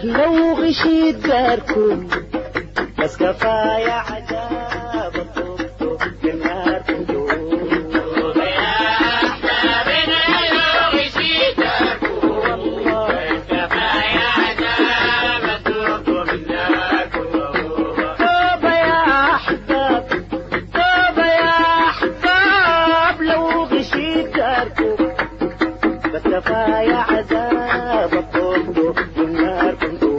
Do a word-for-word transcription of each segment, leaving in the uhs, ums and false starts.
لو غشيت داركم بس كفاية عذاب الطب النار كنتم يا أحبابنا لو غشيت داركم بس كفاية عذاب الطب النار كنتم. توبة يا أحباب توبة يا أحباب لو غشيت داركم بس كفاية عذاب الطب النار كنتم.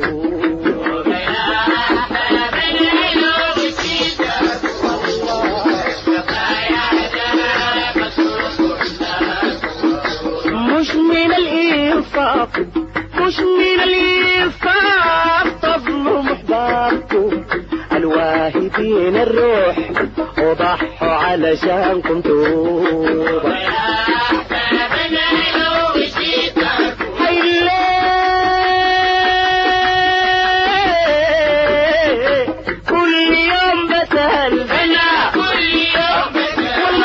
مش من الإنفاق مش من الإنفاق تظلم أحبابكم الواهبين الروح وضحوا علشانكم توبة. كل يوم بسأل أنا كل يوم بسأل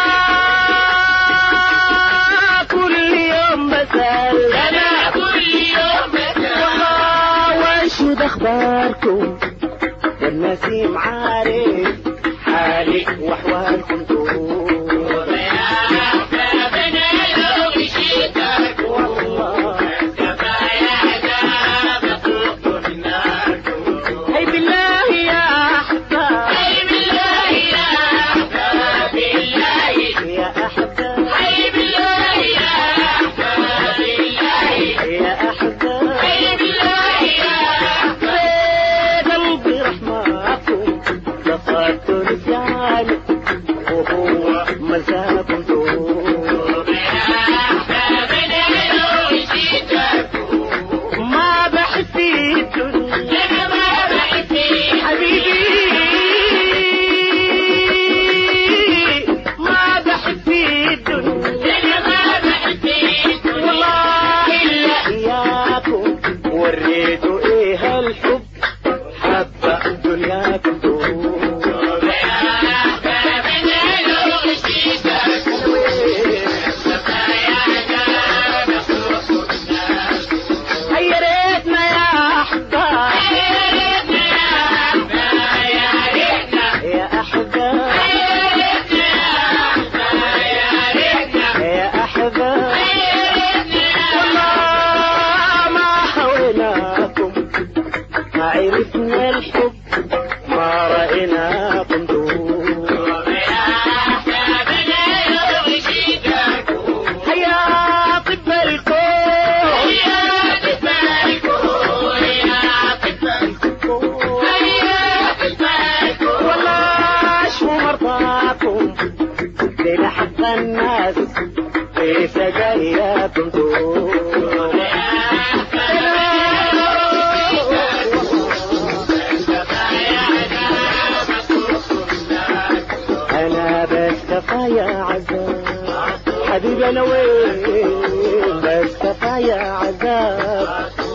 كل يوم بسأل أنا كل يوم بسأل والله وانشد أخباركم والنسيم عارف حالي وأحوالكم توبة. يا أحبابنا لو غشيت داركم والله كفاية عذاب الطب النار كنتم. هي بالله يا أحباب أي بالله يا أحباب الله يا أحباب أي بالله يا أحباب الله يا أحباب أي بالله يا أحباب قلبي رحماكم لقد نسيان وهو مزاكم توبة. يا أحبابنا لو غشيت داركم ما بحث في الدنيا أنا ما بعتي حبيبي ما بحث في الدنيا أنا ما بعتي والله إلا إياكم وريتوا إيه الحب حبة دنياكم توبة. يا أحبابنا لو غشيت داركم كفاية عذاب الطب النار. يا ريتنا يا أحباب يا ريتنا يا أحباب يا ريتنا يا أحباب يا ريتنا يا أحباب يا ريتنا يا أحباب يا ريتنا والله ما حويناكم ما عرفنا الحب ما رأيناكم توبة. يا أحبابنا لو غشيت داركم يا طب الكون يا طب الكون يا طب الكون يا طب الكون والله شو مرضاكم بلحق الناس في سجاياكم توبة. يا أحبابنا كفاية عذاب الطب النار. أنا بس كفاية عذاب حبيبي أنا وين بس كفاية عذاب